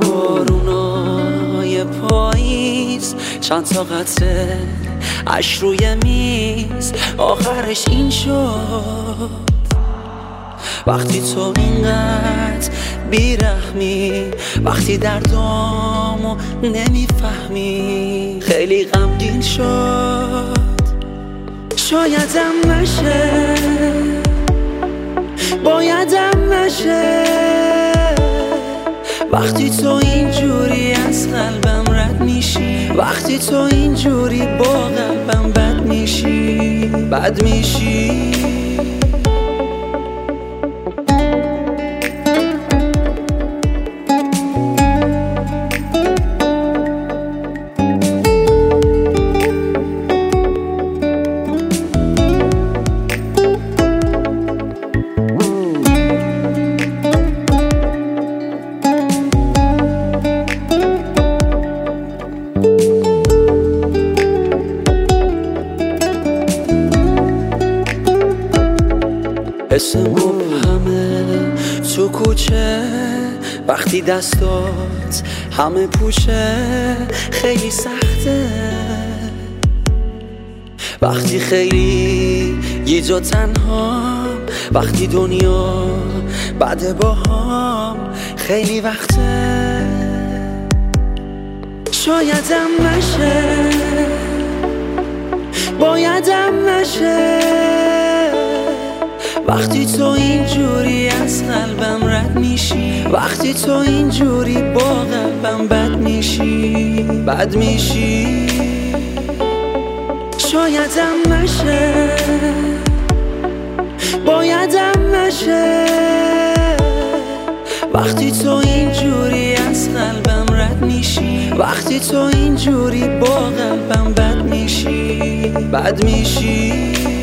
بارونای پاییز، چند تا قطره اش روی میز، آخرش این شد وقتی تو اینقدر بیرحمی، وقتی دردامو نمیفهمی. خیلی غمگین شد، شایدم نشه، بایدم نشه، وقتی تو اینجوری از قلبم رد میشی، وقتی تو اینجوری با قلبم بد میشی، بد میشی. اسم مبهمه تو کوچه، وقتی دستات همه پوچه، خیلی سخته وقتی خیلی یه جا تنها، وقتی دنیا بعد با هم خیلی وقته. شایدم نشه، بایدم نشه، وقتی تو اینجوری از قلبم رد میشی، وقتی تو اینجوری با قلبم بد میشی، بد میشی. شایدم نشه، بایدم نشه، وقتی تو اینجوری از قلبم رد میشی، وقتی تو اینجوری با قلبم بد میشی، بد میشی.